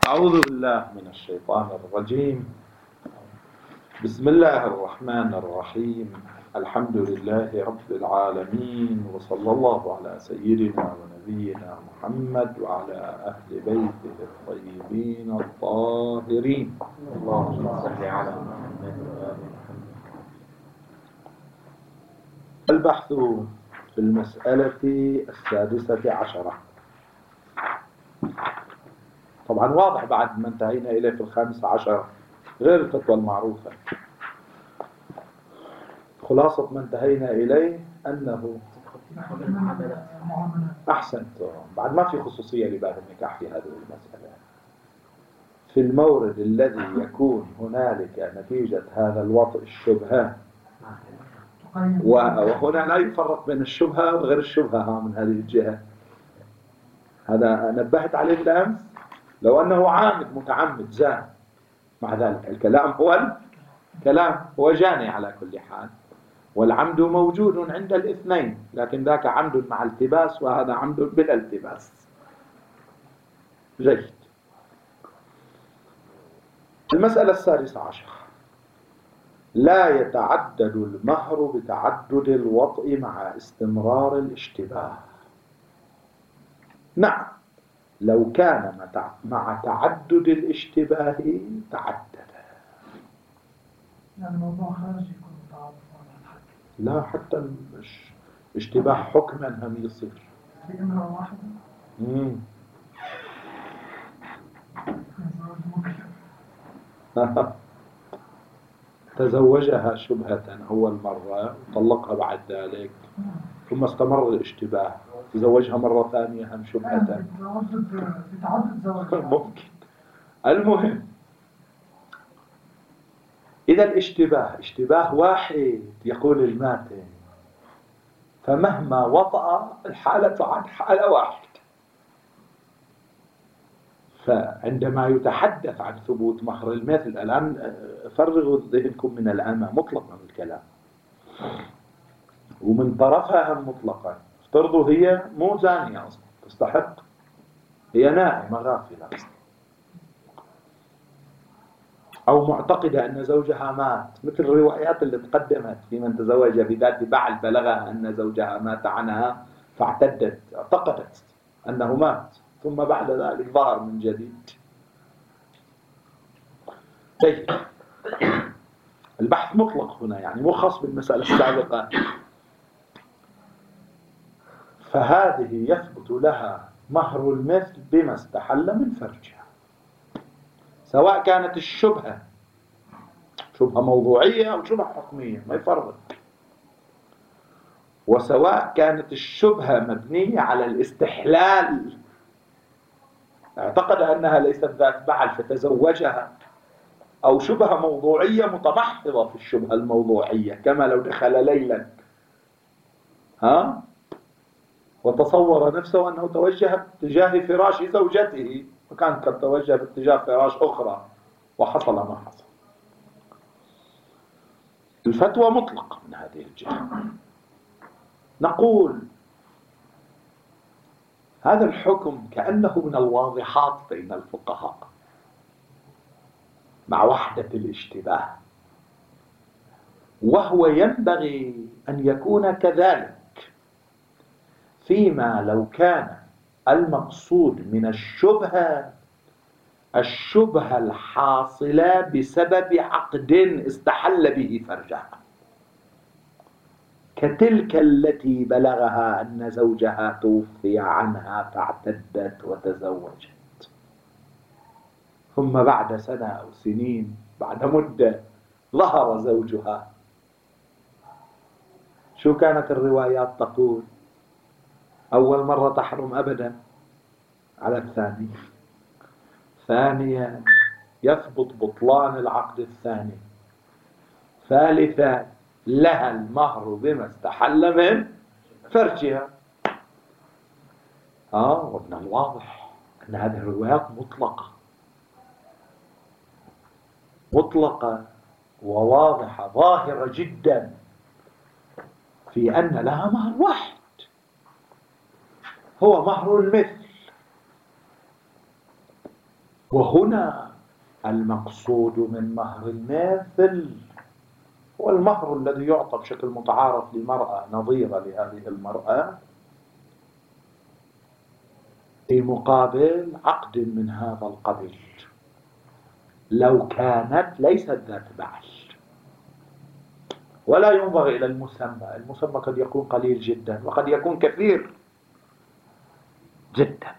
أعوذ بالله من الشيطان الرجيم. بسم الله الرحمن الرحيم. الحمد لله رب العالمين، وصلى الله على سيدنا ونبينا محمد وعلى أهل بيته الطيبين الطاهرين. اللهم صل على محمد وآل محمد. البحث في المسألة 16. طبعا واضح بعد ما انتهينا إليه في 15 غير الفتوى المعروفة. خلاصة ما انتهينا إليه أنه أحسنت، بعد ما في خصوصية لباب النكاح في هذه المسألة. في المورد الذي يكون هنالك نتيجة هذا الوطء الشبهة، وهنا لا يفرق بين الشبهة وغير الشبهة من هذه الجهة. هذا نبهت عليه بالأمس. لو أنه عامد متعمد زان، مع ذلك الكلام هو جاني على كل حال، والعمد موجود عند الاثنين، لكن ذاك عمد مع التباس وهذا عمد بلا التباس. جيد. المسألة 16. لا يتعدد المهر بتعدد الوطء مع استمرار الاشتباه. نعم، لو كان مع تعدد الاشتباه تعدد. يعني الموضوع خارجي يكون متعارف عن الحد. لا، حتى الاشتباه حكما هم يصير في امرأة واحدة تزوجها شبهة أول مرة وطلقها بعد ذلك، ثم استمر الاشتباه، تزوجها مرة ثانية هم شبهة. بتعدد زواج ممكن. المهم، إذا الاشتباه اشتباه واحد يقول الماتن، فمهما وطأ الحالة عن حالة واحدة. فعندما يتحدث عن ثبوت مهر المثل، الآن فرغوا ذهنكم من الأمة مطلقا الكلام، ومن طرفها هم مطلقا. افترضوا هي مو زانية أصلا تستحق، هي نائمة غافلة أصلا، أو معتقدة أن زوجها مات، مثل الروايات اللي تقدمت في من تزوج بذات بعل بلغها أن زوجها مات عنها فاعتدت، اعتقدت أنه مات، ثم بعد ذلك ظهر من جديد. طيب، البحث مطلق هنا، يعني مو خاص بالمسألة السابقة. فهذه يثبت لها مهر المثل بما استحل من فرجها، سواء كانت الشبهة شبهة موضوعية أو شبهة حكمية، ما يفرق. وسواء كانت الشبهة مبنية على الاستحلال، اعتقد أنها ليست ذات بعل فتزوجها، أو شبهة موضوعية متمحضة في الشبهة الموضوعية، كما لو دخل ليلا وتصور نفسه أنه توجه باتجاه فراش زوجته، وكان قد توجه باتجاه فراش أخرى وحصل ما حصل. الفتوى مطلقة من هذه الجهة. نقول هذا الحكم كأنه من الواضحات بين الفقهاء مع وحدة الاشتباه، وهو ينبغي أن يكون كذلك فيما لو كان المقصود من الشبهة الحاصلة بسبب عقد استحل به فرجها، كتلك التي بلغها أن زوجها توفي عنها فاعتدت وتزوجت، ثم بعد سنة أو سنين بعد مدة ظهر زوجها. شو كانت الروايات تقول؟ أول مرة تحرم أبدا على الثاني، ثانيا يثبت بطلان العقد الثاني، ثالثا لها المهر بما استحل من فرجها. ومن الواضح أن هذه الروايات مطلقة وواضحة ظاهرة جدا في أن لها مهر واحد، هو مهر المثل. وهنا المقصود من مهر الماثل هو المهر الذي يعطى بشكل متعارف لمرأة نظيرة لهذه المرأة في مقابل عقد من هذا القبيل، لو كانت ليست ذات بعل. ولا ينظر إلى المسمى، المسمى قد يكون قليل جدا وقد يكون كثير جدا.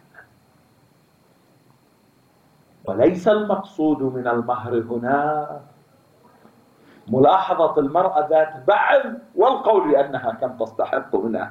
وليس المقصود من المهر هنا ملاحظة المرأة ذات بعل والقول بأنها كم تستحق منه.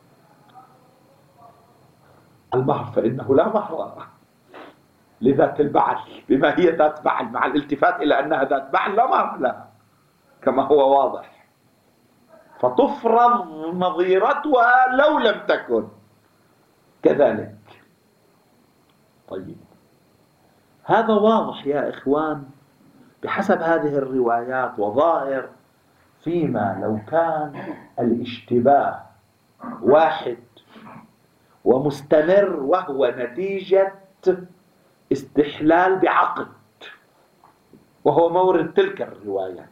المهر فإنه لا مهر لذات البعل بما هي ذات بعل، مع الالتفات إلى أنها ذات بعل لا مهر لها كما هو واضح، فتفرض نظيرتها لو لم تكن كذلك. طيب هذا واضح يا إخوان بحسب هذه الروايات وظاهر فيما لو كان الاشتباه واحد ومستمر وهو نتيجة استحلال بعقد وهو مورد تلك الروايات.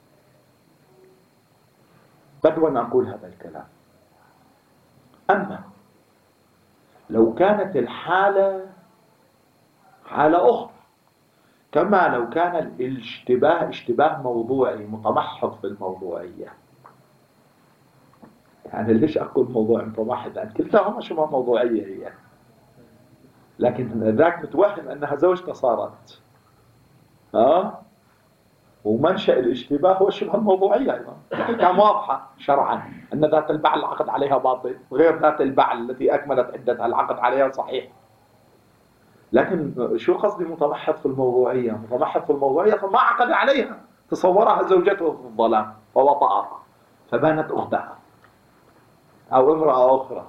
بدوا أقول هذا الكلام. أما لو كانت الحالة حالة أخرى، كما لو كان الاشتباه اشتباه موضوعي متمحض في الموضوعية، يعني ليش أقول موضوع متمحض؟ لأن كلتاهما شبه موضوعية هي، لكن ذاك متوهم أنها زوجته صارت ومنشأ الاشتباه هو شبه الموضوعية أيضا. كان واضحة شرعا أن ذات البعل العقد عليها باطل، غير ذات البعل التي أكملت عدتها العقد عليها صحيح. لكن شو قصدي متمحض في الموضوعية؟ متمحض في الموضوعية فما عقد عليها، تصورها زوجته في الظلام فوطأها فبانت أختها أو امرأة أخرى.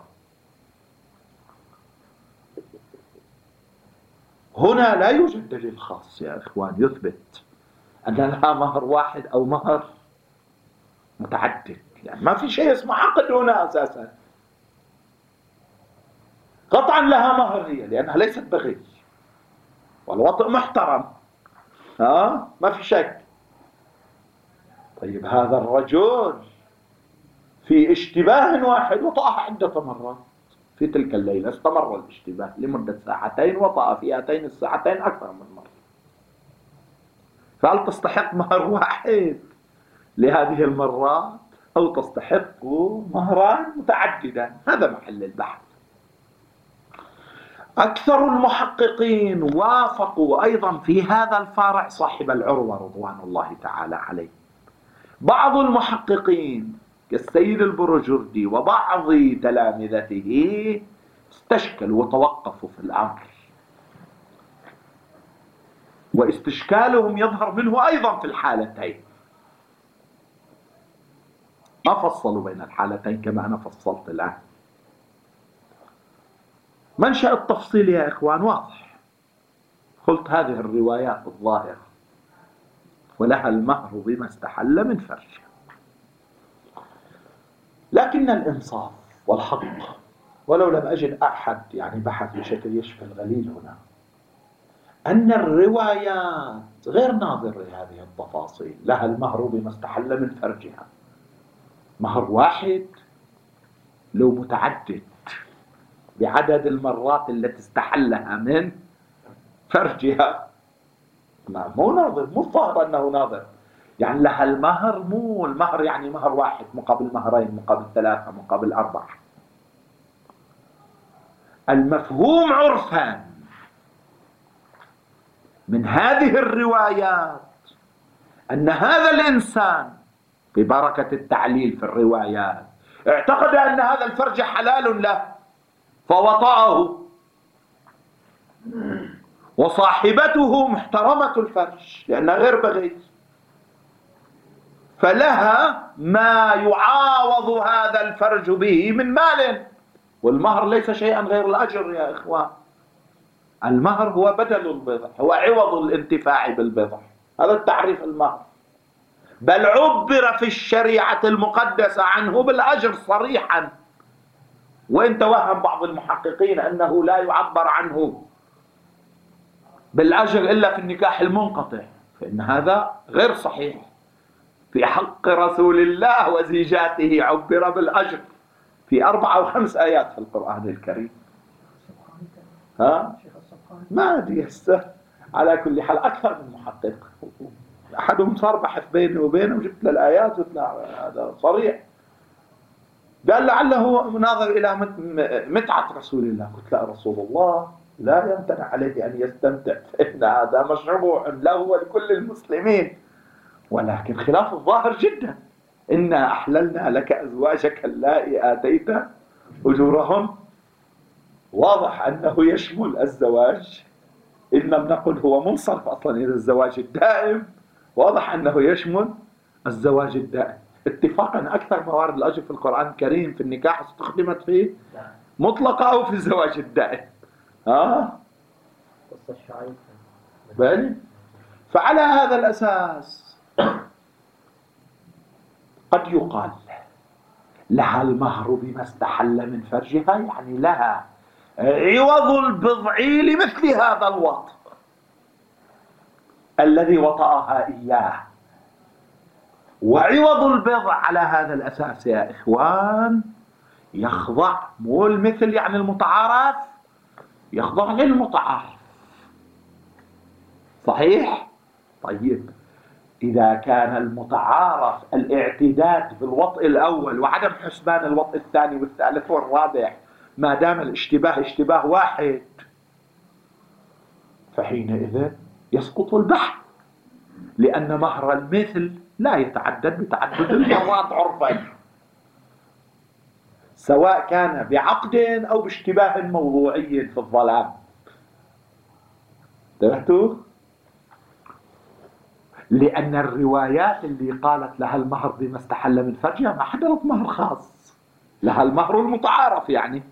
هنا لا يوجد دليل خاص يا إخوان يثبت أن لها مهر واحد أو مهر متعدد، يعني ما في شيء اسمه عقد هنا أساسا. قطعا لها مهر هي لأنها ليست بغي والوطء محترم، ما في شك. طيب هذا الرجل في اشتباه واحد وطأها عدة مرات في تلك الليلة، استمر الاشتباه لمدة ساعتين وطأ في هاتين الساعتين أكثر من مرة، فهل تستحق مهر واحد لهذه المرات أو تستحق مهران متعددا؟ هذا محل البحث. أكثر المحققين وافقوا أيضا في هذا الفارع صاحب العروة رضوان الله تعالى عليه. بعض المحققين كالسيد البروجردي وبعض تلامذته استشكلوا وتوقفوا في الأمر، واستشكالهم يظهر منه أيضا في الحالتين، ما فصلوا بين الحالتين كما أنا فصلت الآن. منشأ التفصيل يا إخوان واضح، قلت هذه الروايات الظاهرة ولها المهر بما استحل من فرجه، لكن الإنصاف والحق ولو لم أجد أحد يعني بحث بشكل يشفي الغليل هنا أن الروايات غير ناظرة لهذه التفاصيل، لها المهر بما استحل من فرجها، مهر واحد لو متعدد بعدد المرات التي استحلها من فرجها، مو ناظر، مو الظاهر أنه ناظر، يعني لها المهر، مو المهر يعني مهر واحد مقابل مهرين مقابل ثلاثة مقابل أربعة. المفهوم عرفا من هذه الروايات أن هذا الإنسان ببركة التعليل في الروايات اعتقد أن هذا الفرج حلال له فوطأه، وصاحبته محترمة الفرج لأنها غير بغي، فلها ما يعاوض هذا الفرج به من مال، والمهر ليس شيئا غير الأجر يا إخوان. المهر هو بدل البضع، هو عوض الانتفاع بالبضع، هذا التعريف المهر، بل عبر في الشريعة المقدسة عنه بالأجر صريحا، وإن توهم بعض المحققين أنه لا يعبر عنه بالأجر إلا في النكاح المنقطع، فإن هذا غير صحيح. في حق رسول الله وزيجاته عبر بالأجر في 4 أو 5 آيات في القرآن الكريم. ها؟ ما أدري هسه، على كل حال أكثر من محقق، أحدهم صار بحث بيني وبينه وجبت له الآيات وطلع هذا صريح. قال لعله مناظر إلى متعة رسول الله. قلت لا، رسول الله لا يمتنع عليه أن يستمتع، فإن هذا مشروع له ولكل المسلمين، ولكن خلاف الظاهر جدا. إنا أحللنا لك أزواجك اللائي آتيت أجورهن. واضح أنه يشمل الزواج، إن لم نقل هو منصرف أصلا إلى الزواج الدائم، واضح أنه يشمل الزواج الدائم. اتفاقا أكثر موارد الأجر في القرآن الكريم في النكاح استخدمت فيه مطلقة أو في الزواج الدائم. بالي. فعلى هذا الأساس قد يقال لها المهر بما استحل من فرجها، يعني لها عوض البضع لمثل هذا الوطء الذي وطأها إياه. وعوض البضع على هذا الأساس يا إخوان يخضع، مو المثل يعني المتعارف، يخضع للمتعارف. صحيح؟ طيب، إذا كان المتعارف الاعتداد بالوطء الأول وعدم حسبان الوطء الثاني والثالث والرابع، ما دام الاشتباه اشتباه واحد، فحينئذ يسقط البحث، لأن مهر المثل لا يتعدد بتعدد المرات عرفا، سواء كان بعقد أو باشتباه موضوعي في الظلام. انتبهتوا؟ لأن الروايات اللي قالت لها المهر بما استحل من فرجها ما حضرت مهر خاص، لها المهر المتعارف يعني،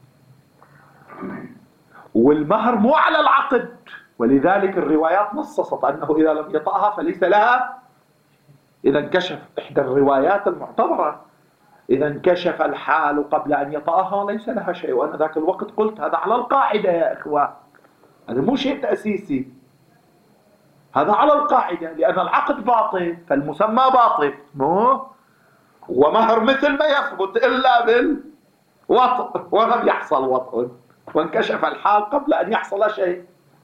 والمهر مو على العقد. ولذلك الروايات نصصت أنه إذا لم يطأها فليس لها. إذا انكشف إحدى الروايات المعتبرة، إذا انكشف الحال قبل أن يطأها ليس لها شيء. وأنا ذاك الوقت قلت هذا على القاعدة يا إخوان، هذا مو شيء تأسيسي، هذا على القاعدة، لأن العقد باطل فالمسمى باطل. مو ومهر مثل ما يثبت إلا بالوطء، ولم يحصل وطء وانكشف الحال قبل أن يحصل شيء.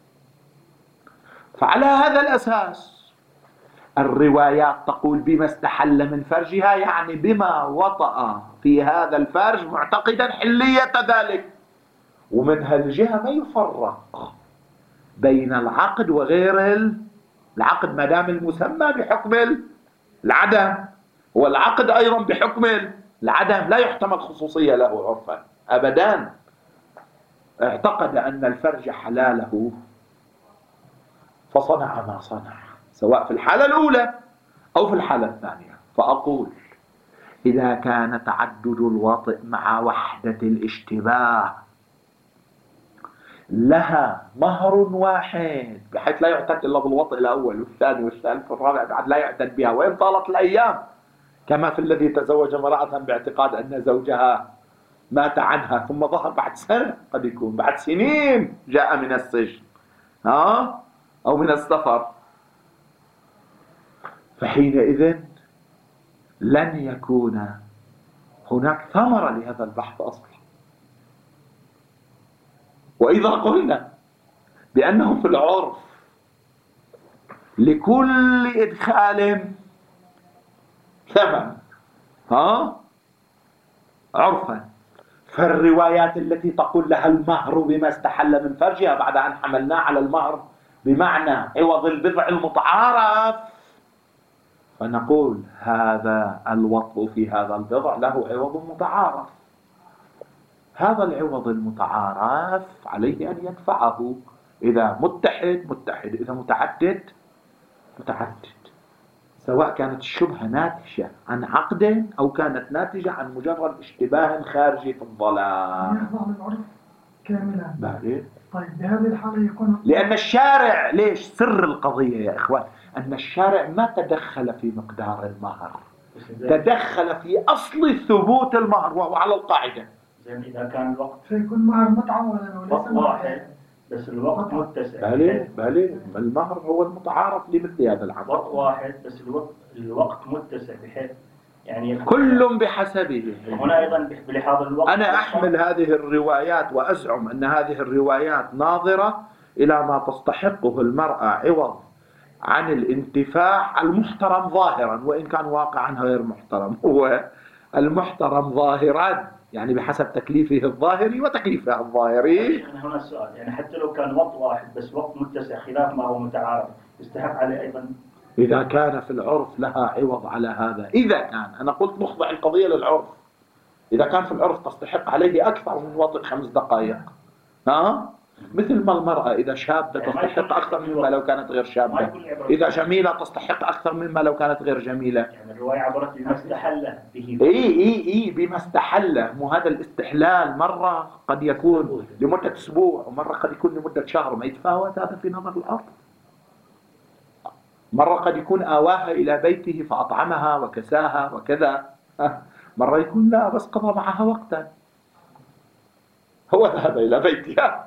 فعلى هذا الأساس الروايات تقول بما استحل من فرجها، يعني بما وطأ في هذا الفرج معتقدا حلية ذلك. ومن هالجهة ما يفرق بين العقد وغير العقد، ما دام المسمى بحكم العدم والعقد أيضا بحكم العدم، لا يحتمل خصوصية له عرفا أبدا. اعتقد أن الفرج حلاله فصنع ما صنع، سواء في الحالة الأولى أو في الحالة الثانية. فأقول إذا كان تعدد الوطئ مع وحدة الاشتباه لها مهر واحد، بحيث لا يعتد إلا بالوطئ الأول والثاني والثالث والرابع، بعد لا يعتد بها وإن طالت الأيام، كما في الذي تزوج امرأة باعتقاد أن زوجها مات عنها ثم ظهر بعد سنة، قد يكون بعد سنين جاء من السجن أو من السفر. فحينئذ لن يكون هناك ثمرة لهذا البحث أصلا. وإذا قلنا بأنه في العرف لكل إدخال ثمن عرفا، فالروايات التي تقول لها المهر بما استحل من فرجها بعد أن حملناه على المهر بمعنى عوض البضع المتعارف، فنقول هذا الوطء في هذا البضع له عوض متعارف. هذا العوض المتعارف عليه أن يدفعه، إذا متحد متحد، إذا متعدد متعدد، سواء كانت الشبهة ناتجة عن عقد أو كانت ناتجة عن مجرد اشتباه خارجي في الظلام. يخضع للعرف كاملا. بعدين طيب بهذه الحالة يكون، لأن الشارع، ليش سر القضية يا إخوان، أن الشارع ما تدخل في مقدار المهر، تدخل في أصل ثبوت المهر وهو على القاعدة. إذا كان الوقت فيكون مهر متعة وليس واحد بس الوقت متسع. بلى المهر هو المتعارف لمثل هذا العمل. وقت واحد بس الوقت متسع بحيث يعني كل بحسبه. هنا أيضا بلحاظ الوقت. أنا أحمل هذه الروايات وأزعم أن هذه الروايات ناظرة إلى ما تستحقه المرأة عوض عن الانتفاع المحترم ظاهرا، وإن كان واقعا غير محترم. هو المحترم ظاهرا يعني بحسب تكليفه الظاهري وتكليفها الظاهري. هنا السؤال يعني حتى لو كان وقت واحد بس وقت متسع خلاف ما هو متعارف يستحق عليه أيضا. إذا كان في العرف لها عوض على هذا، إذا كان أنا قلت نخضع القضية للعرف، إذا كان في العرف تستحق عليه أكثر من وطئ 5 دقائق، مثل ما المرأة إذا شابة تستحق أكثر مما لو كانت غير شابة، إذا جميلة تستحق أكثر مما لو كانت غير جميلة. يعني الرواية عبرت بما استحل به. إي بما استحل. مو هذا الاستحلال مرة قد يكون لمدة أسبوع ومرة قد يكون لمدة شهر، ما يتفاوت هذا في نظر الأرض. مرة قد يكون آواها إلى بيته فأطعمها وكساها وكذا، مرة يكون لا بس قضى معها وقتا، هو ذهب إلى بيتها.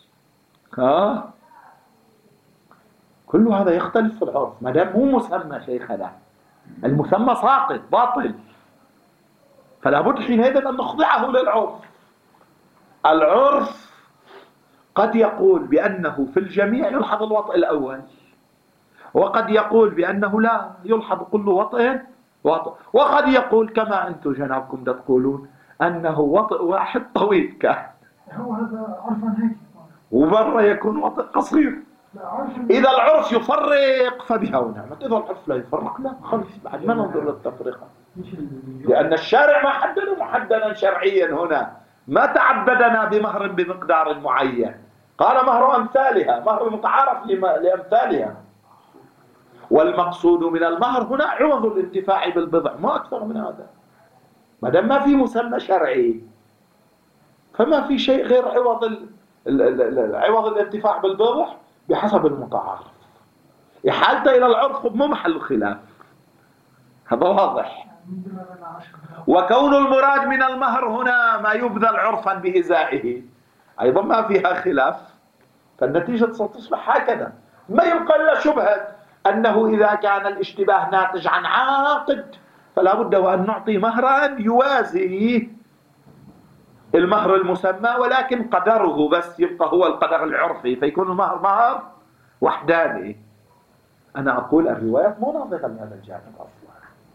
كل هذا يختلف في العرف ما دام مو مسمى شيخنا، المسمى ساقط باطل، فلا بد حينئذ أن نخضعه للعرف. العرف قد يقول بأنه في الجميع يلحظ الوطء الأول، وقد يقول بأنه لا يلحظ كل وطئ، وقد يقول كما أنتم جنابكم تقولون أنه وطئ واحد طويل كان، هو هذا عرفا هيك، ومرة يكون وطئ قصير. إذا العرف يفرق فبها ونعمت، إذا العرف لا يفرق لا خلص، بعد ما ننظر للتفرقة، لأن الشارع ما حدد محددا شرعيا هنا، ما تعبدنا بمهر بمقدار معين، قال مهر أمثالها، مهر متعارف لأمثالها. والمقصود من المهر هنا عوض الانتفاع بالبضع، ما أكثر من هذا. ما دام ما في مسمى شرعي فما في شيء غير عوض الانتفاع بالبضع بحسب المتعارف. إحالته إلى العرف مو محل خلاف، هذا واضح. وكون المراد من المهر هنا ما يبذل عرفا بإزائه أيضا ما فيها خلاف، فالنتيجة ستصبح هكذا. ما يبقى إلا شبهة أنه إذا كان الاشتباه ناتج عن عاقد فلا بد وأن نعطي مهرا يوازي المهر المسمى، ولكن قدره بس يبقى هو القدر العرفي، فيكون المهر مهر وحداني. أنا أقول الروايات مو ناظرة من هذا الجانب أصلا.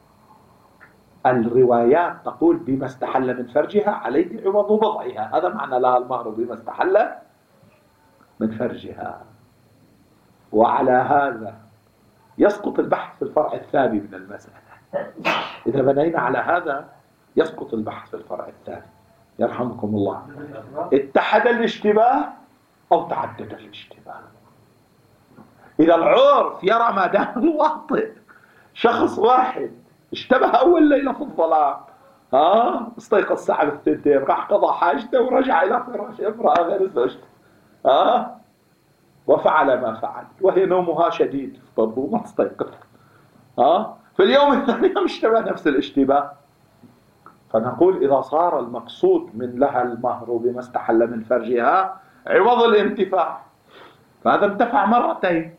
الروايات تقول بما استحل من فرجها عليه عوض بضعها، هذا معنى لها المهر بما استحل من فرجها. وعلى هذا يسقط البحث في الفرع الثاني من المسألة. إذا بنينا على هذا يسقط البحث في الفرع الثاني، يرحمكم الله. اتحد الاشتباه أو تعدد الاشتباه. إذا العرف يرى ما دام الواطئ شخص واحد اشتبه أول ليلة في الظلام، استيقظ الساعة 2 راح قضى حاجته ورجع إلى فراشه امرأة غير زوجته، وفعل ما فعل وهي نومها شديد افترضوا ما استيقظ، في اليوم الثاني هم اشتبه نفس الاشتباه. فنقول إذا صار المقصود من لها المهر بما استحل من فرجها عوض الانتفاع، فهذا انتفع مرتين،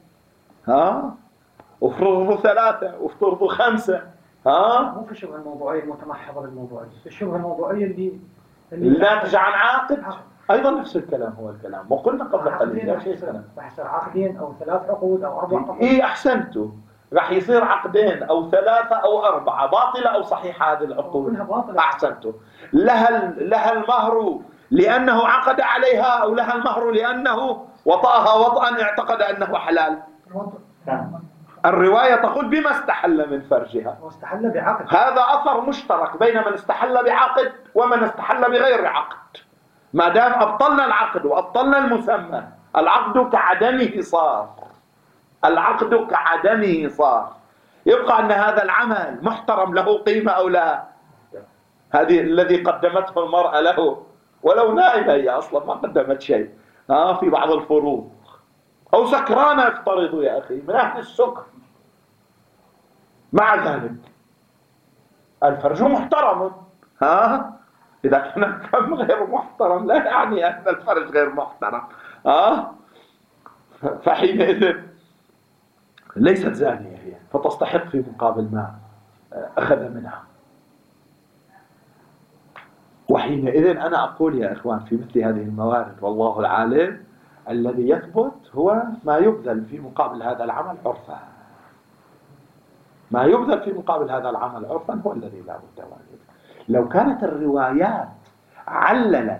افرضوا 3 وافترضوا 5. مو في الشبهة الموضوعية المتمحضة بالموضوعية، الشبهة الموضوعية اللي ناتجة عن عقد أيضا نفس الكلام، هو الكلام وقلنا قبل قليل لا شيء سنة بحصر عقدين أو 3 عقود أو 4 عقود. أحسنتوا، راح يصير 2 أو 3 أو 4 باطلة أو صحيحة هذه العقود. أحسنتوا. لها المهر لأنه عقد عليها، أو لها المهر لأنه وطأها وطئا اعتقد أنه حلال. الرواية تقول بما استحل من فرجها، واستحل بعقد. هذا أثر مشترك بين من استحل بعقد ومن استحل بغير عقد. ما دام أبطلنا العقد وأبطلنا المسمى، العقد كعدمه صار، العقد كعدمه صار، يبقى أن هذا العمل محترم له قيمة أو لا. هذه الذي قدمته المرأة له ولو نائمة هي أصلا ما قدمت شيء في بعض الفروض، أو سكرانة افترضوا يا أخي من أهل السكر، مع ذلك الفرج محترم. إذا كان الفم غير محترم لا يعني أن الفرج غير محترم، فحينئذ ليست زانية هي، فتستحق في مقابل ما أخذ منها. وحينئذ أنا أقول يا إخوان في مثل هذه الموارد والله العالم، الذي يثبت هو ما يبذل في مقابل هذا العمل عرفا. ما يبذل في مقابل هذا العمل عرفا هو الذي لا بد واجب. لو كانت الروايات عللت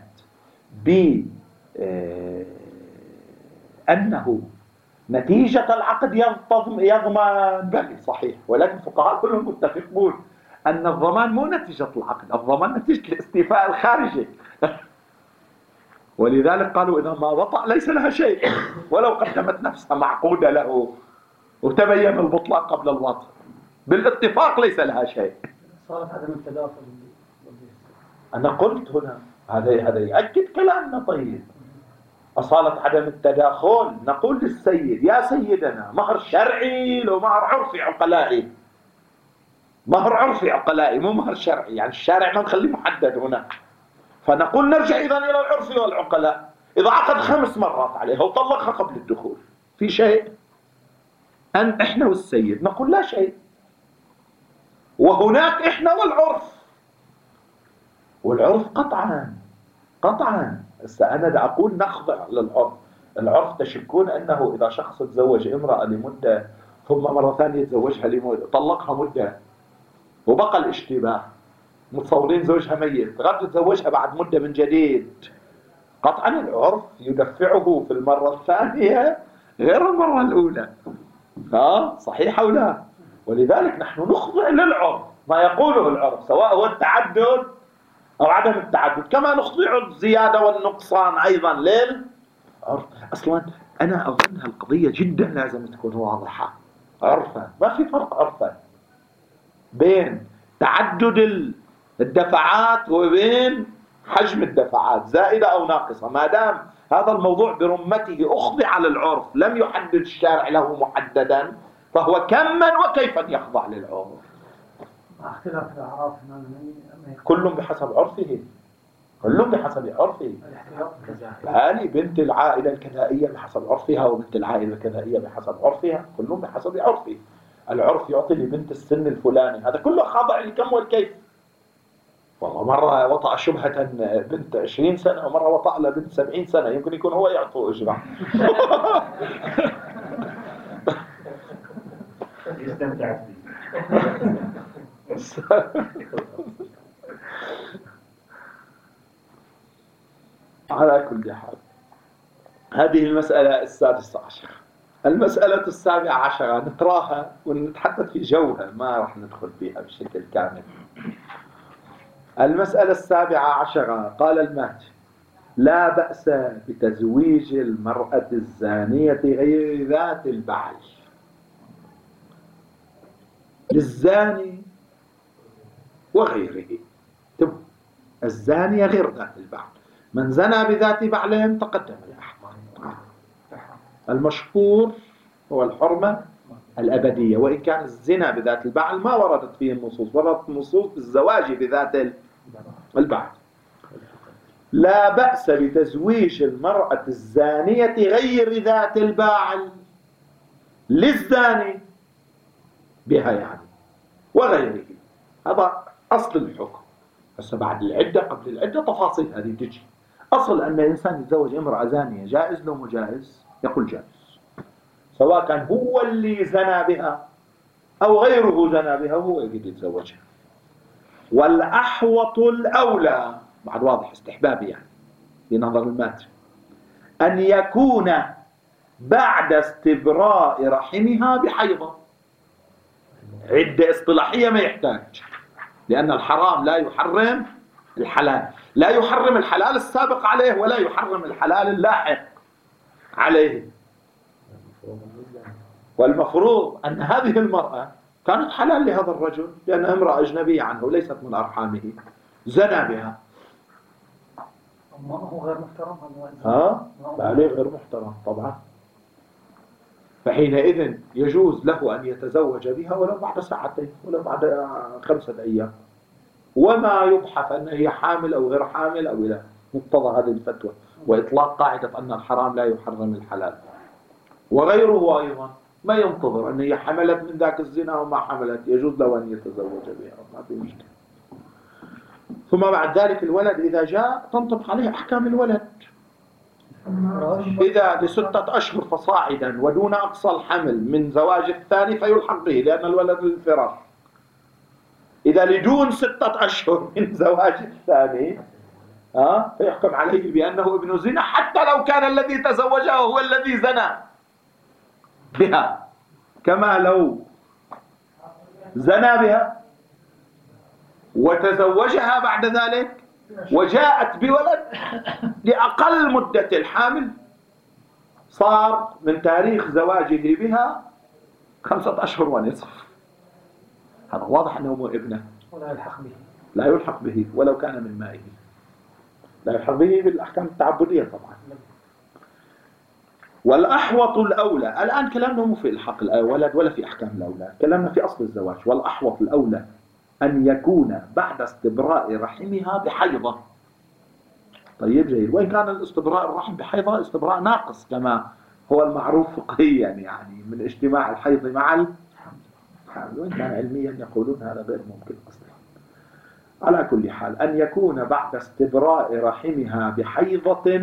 بأنه نتيجة العقد يضمن بلي صحيح، ولكن الفقهاء كلهم متفقون أن الضمان مو نتيجة العقد، الضمان نتيجة الاستيفاء الخارجي. ولذلك قالوا إذا ما وطأ ليس لها شيء ولو قدمت نفسها معقودة له وتبين البطلان قبل الوطء، بالاتفاق ليس لها شيء. صارت عدم التداخل. أنا قلت هنا هذا يؤكد كلامنا. طيب أصالة عدم التداخل نقول للسيد يا سيدنا مهر شرعي لو مهر عرفي عقلائي، مهر عرفي عقلائي مو مهر شرعي، يعني الشارع ما نخليه محدد هنا. فنقول نرجع إذن إلى العرف والعقلاء. إذا عقد 5 مرات عليها وطلقها قبل الدخول في شيء؟ أن إحنا والسيد نقول لا شيء، وهناك إحنا والعرف قطعا. أنا دا أقول نخضع للعرف. العرف تشكون أنه إذا شخص تزوج امرأة لمدة ثم مرة ثانية يتزوجها لمدة، طلقها مدة وبقى الاشتباه، متصورين زوجها ميت، غير تتزوجها بعد مدة من جديد، قطعا العرف يدفعه في المرة الثانية غير المرة الأولى. صحيح أو لا؟ ولذلك نحن نخضع للعرف، ما يقوله العرف سواء هو التعدد أو عدم التعدد، كما نخضع الزيادة والنقصان أيضا للعرف. أصلا أنا أظن القضية جدا لازم تكون واضحة عرفا. ما في فرق عرفا بين تعدد الدفعات وبين حجم الدفعات زائدة أو ناقصة، ما دام هذا الموضوع برمته أخضع للعرف لم يحدد الشارع له محددا، فهو كما وكيفا يخضع للعرف. مع اختلاف الأعراف كلهم بحسب عرفه، كلهم بحسب عرفه. هذه بنت العائلة الكذائية بحسب عرفها، وبنت العائلة الكذائية بحسب عرفها، كلهم بحسب عرفه. العرف يعطي لبنت السن الفلاني، هذا كله خاضع للكم والكيف. والله مرة وطأ شبهة بنت 20 سنة ومرة وطأ لبنت 70 سنة، يمكن يكون هو يعطوا أجرة. يستمتع فيه. على كل حال هذه المسألة 16. المسألة 17 نقراها ونتحدث في جوها، ما راح ندخل فيها بشكل كامل. المسألة 17 قال المهدي: لا بأس بتزويج المرأة الزانية غير ذات البعل للزاني وغيره. الزانية غير ذات البعل، من زنى بذات بعل تقدم الأحكام. المشهور هو الحرمة الأبدية، وإن كان الزنا بذات البعل ما وردت فيه النصوص، وردت النصوص بالزواج بذات البعل. لا بأس بتزويج المرأة الزانية غير ذات البعل للزاني بها يعني وغيره. هذا أصل الحكم. بس بعد العدة قبل العدة تفاصيل هذه تجي. أصل أن الإنسان يتزوج امرأة زانية جائز لو مجائز؟ يقول جائز، سواء كان هو اللي زنى بها أو غيره زنى بها هو يجب يتزوجها. والأحوط الأولى بعد واضح استحبابي يعني في نظر الماتري أن يكون بعد استبراء رحمها بحيضة. عدة اصطلاحية ما يحتاج، لأن الحرام لا يحرم الحلال، لا يحرم الحلال السابق عليه ولا يحرم الحلال اللاحق عليه. والمفروض أن هذه المرأة كانت حلال لهذا الرجل، لأن امرأة أجنبية عنه ليست من أرحامه، زنى بها. ما هو غير محترم. عليه غير محترم طبعا. فحينئذ يجوز له أن يتزوج بها ولو بعد ساعتين ولو بعد 5 أيام، وما يبحث أن هي حامل أو غير حامل أو لا. مقتضى هذه الفتوى وإطلاق قاعدة أن الحرام لا يحرم الحلال. وغيره أيضا ما ينتظر أن هي حملت من ذاك الزنا وما حملت، يجوز له أن يتزوج بها، ما في مشكلة. ثم بعد ذلك الولد إذا جاء تنطبق عليه أحكام الولد. إذا ل6 أشهر فصاعدا ودون أقصى الحمل من زواج الثاني فيلحق به، لأن الولد للفراش. إذا لدون 6 أشهر من زواج الثاني فيحكم عليه بأنه ابن زنا، حتى لو كان الذي تزوجها هو الذي زنى بها، كما لو زنى بها وتزوجها بعد ذلك وجاءت بولد لأقل مدة الحامل، صار من تاريخ زواجه بها 5 أشهر ونصف. هذا واضح أنه مو ابنه، ولا يلحق به، لا يلحق به ولو كان من مائه، لا يلحق به بالأحكام التعبدية طبعا. والأحوط الأولى، الآن كلامنا مو في إلحاق الولد ولا في أحكام الأولاد، كلامنا في أصل الزواج. والأحوط الأولى أن يكون بعد استبراء رحمها بحيضة. طيب جيد، وإن كان الاستبراء الرحم بحيضة استبراء ناقص كما هو المعروف فقهيا، يعني من اجتماع الحيض مع الحمل، وإن كان علميا يقولون هذا غير ممكن أصلا. على كل حال أن يكون بعد استبراء رحمها بحيضة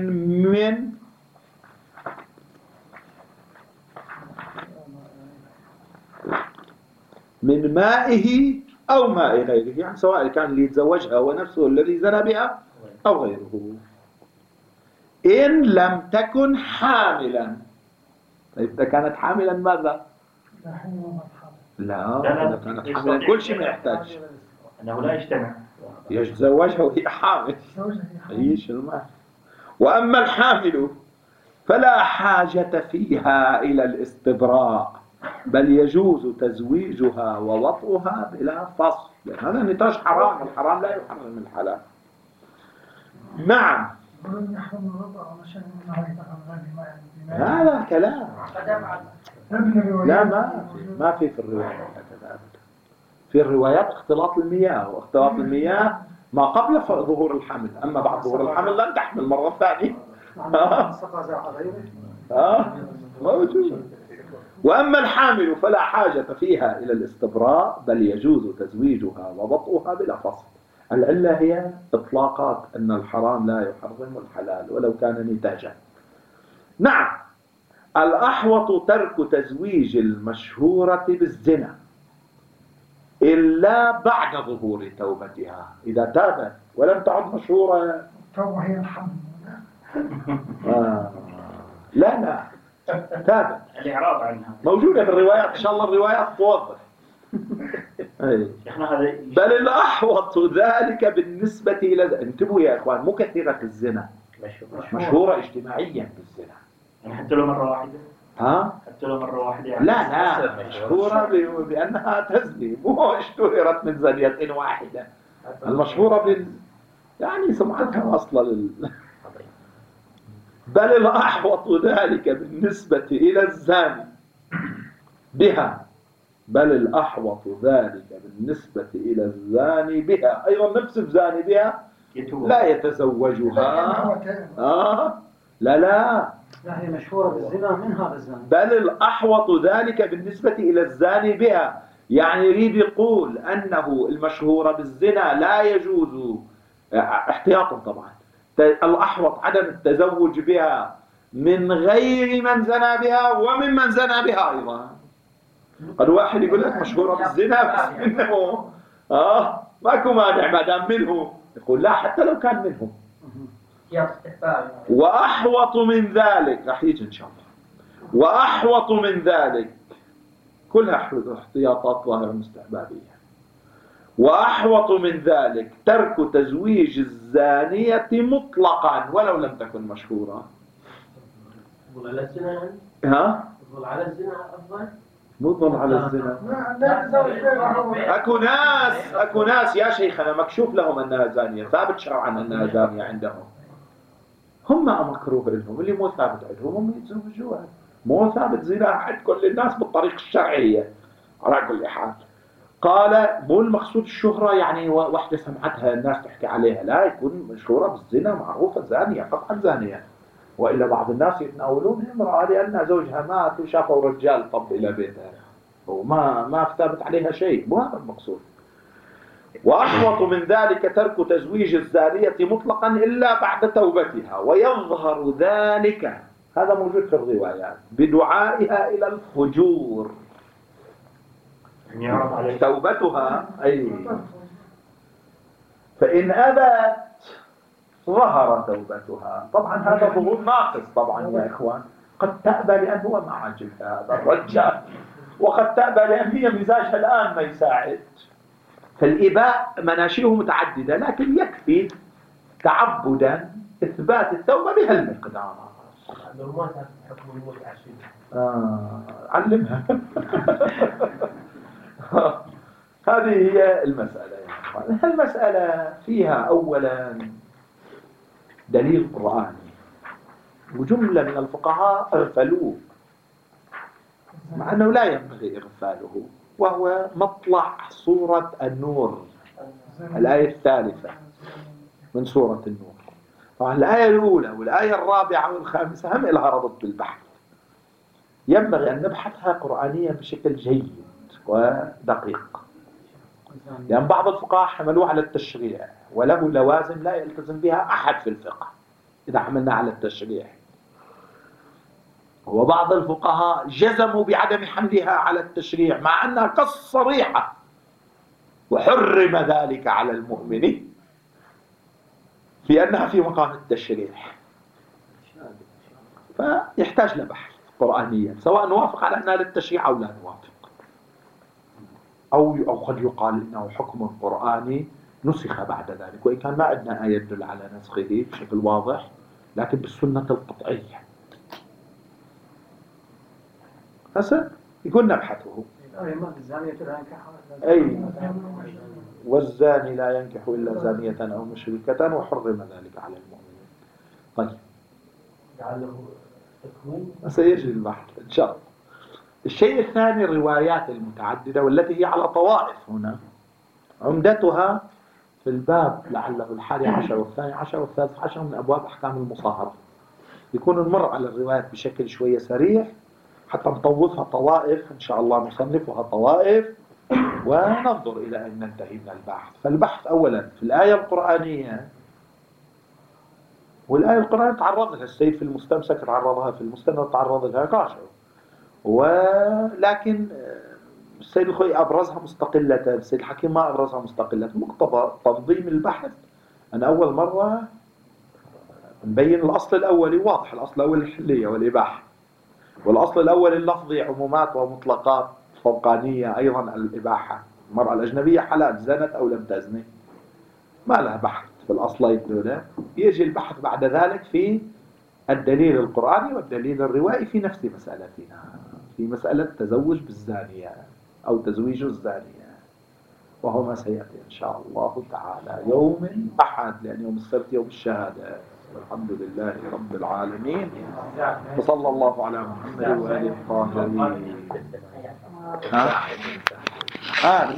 من مائه أو ماء غيره، يعني سواء كان اللي يتزوجها هو نفسه الذي زنى بها أو غيره، إن لم تكن حاملا. طيب إذا كانت حاملا ماذا؟ لا إذا كانت حاملا كل شيء ما يحتاج، أنه لا يجتمع، يتزوجها وهي حامل. ايش المعنى؟ وأما الحامل فلا حاجة فيها إلى الاستبراء، بل يجوز تزويجها ووطئها بلا فصل، لأن هذا نتاج حرام، الحرام لا يحرم الحلال. نعم، هذا كلام لا ما في الروايات هكذا. في الروايات اختلاط المياه، واختلاط المياه ما قبل ظهور الحمل، أما بعد ظهور الحمل لن تحمل مرة ثانية. موجود. وأما الحامل فلا حاجة فيها إلى الاستبراء، بل يجوز تزويجها ووطئها بلا فصل. العلة هي إطلاقات أن الحرام لا يحرم الحلال ولو كان نتاجا. نعم، الأحوط ترك تزويج المشهورة بالزنا إلا بعد ظهور توبتها. إذا تابت ولم تعد مشهورة، توبة هي الحمد لا تابت، الإعراض عنها موجودة في الروايات، إن شاء الله الروايات توضح. بل الأحوط ذلك بالنسبة إلى، انتبهوا يا إخوان، مو كثيرة الزنا، مشهورة اجتماعيا بالزنا، يعني حتى لو مرة واحدة، حتى لو مرة واحدة يعني. لا مشهورة بأنها تزني، مو اشتهرت من زنية واحدة، المشهورة يعني سمعتها واصلة بل الأحوط ذلك بالنسبة إلى الزاني بها، بل الأحوط ذلك بالنسبة إلى الزاني بها، أيضا نفس الزاني بها لا يتزوجها. لا هي مشهورة بالزنا من هذا الزاني. بل الأحوط ذلك بالنسبة إلى الزاني بها، يعني يريد يقول أنه المشهورة بالزنا لا يجوز، احتياطا طبعا، الأحوط عدم التزوج بها من غير من زنى بها وممن زنى بها أيضا. قد واحد يقول لك مشهورة بالزنا بس منه ماكو مانع ما دام منه، يقول لا حتى لو كان منهم. وأحوط من ذلك راح يجي إن شاء الله. وأحوط من ذلك كلها احتياطات ظاهرة مستحبابية. وأحوط منذلك ترك تزويج الزانية مطلقا ولو لم تكن مشهورة. أفضل على الزنا أفضل على الزنا أفضل؟ مو ظن على الزنا. أكو ناس يا شيخنا مكشوف لهم أنها زانية، ثابت شرعا أنها زانية عندهم، هم مكروه لهم، اللي مو ثابت عندهم هم يتزوجوها، مو ثابت زنا عند كل الناس بالطريقة الشرعية على كل حال. قال مو المقصود الشهرة يعني واحدة سمعتها الناس تحكي عليها، لا، يكون مشهورة بالزنا، معروفة زانية، قطعا زانية. وإلا بعض الناس يتناولون امرأة لأن زوجها مات وشافوا رجال طب إلى بيتها وما ثابت عليها شيء، مو هذا المقصود. وأحوط من ذلك ترك تزويج الزانية مطلقا إلا بعد توبتها، ويظهر ذلك، هذا موجود في الروايات، بدعائها إلى الفجور. توبتها أي فإن أبت ظهر توبتها. طبعا هذا ظهور ناقص طبعا يا إخوان، قد تأبى لأن هو ما عجبها هذا الرجال، وقد تأبى لأن هي مزاجها الآن ما يساعد. فالإباء مناشئه متعددة، لكن يكفي تعبدا إثبات التوبة بهالمقدار. لو ما حكم الموت عشان علمها. هذه هي المسألة يعني. المسألة فيها أولا دليل قرآني، وجملة من الفقهاء اغفلوه مع أنه لا ينبغي إغفاله، وهو مطلع سورة النور، الآية الثالثة من سورة النور. طبعا الآية الأولى والآية الرابعة والخامسة هم لها ربط بالبحث، ينبغي أن نبحثها قرآنيا بشكل جيد ودقيق، لأن بعض الفقهاء حملوه على التشريع وله لوازم لا يلتزم بها أحد في الفقه إذا حملنا على التشريع، وبعض الفقهاء جزموا بعدم حملها على التشريع مع أنها قص صريحة وحرم ذلك على المؤمنين لأنها في مقام التشريع. فيحتاج لبحث قرآنيا سواء نوافق على أنها للتشريع أو لا نوافق، أو قد يقال إنه حكم قرآني نسخ بعد ذلك، وإن كان ما عندنا آية تدل على نسخه بشكل واضح، لكن بالسنة القطعية. هسه يقول نبحثه. أي والزاني لا ينكح إلا زانية أو مشركة وحرم ذلك على المؤمنين. طيب سيجري البحث إن شاء الله. الشيء الثاني الروايات المتعددة والتي هي على طوائف هنا، عمدتها في الباب لعله 11 والثاني عشر والثالث عشر من أبواب أحكام المصاهرة. يكون نمر على الروايات بشكل شوية سريع حتى نطوفها طوائف إن شاء الله، نصنفها طوائف وننظر إلى أن ننتهي من البحث. فالبحث أولا في الآية القرآنية، والآية القرآنية تعرض لها السيد في المستمسك، تعرضها في المستند، تعرض لها كاشف، ولكن السيد الخوي أبرزها مستقلة، السيد الحكيم ما أبرزها مستقلة. مقتضى تنظيم البحث أنا أول مرة نبين الأصل الأولي واضح، الأصل الأول الحلية والإباحة، والأصل الأول اللفظي عمومات ومطلقات فوقانية أيضا الإباحة، المرأة الأجنبية حلال زنت أو لم تزني، ما لها بحث في الأصلين دولة. يجي البحث بعد ذلك في الدليل القرآني والدليل الروائي في نفس مسألتنا، في مسألة تزوج بالزانية أو تزويج الزانية، وهو ما سيأتي إن شاء الله تعالى يوم أحد، لأن يوم السبت يوم الشهادة. والحمد لله رب العالمين، وصلى الله على محمد وآله الطاهرين.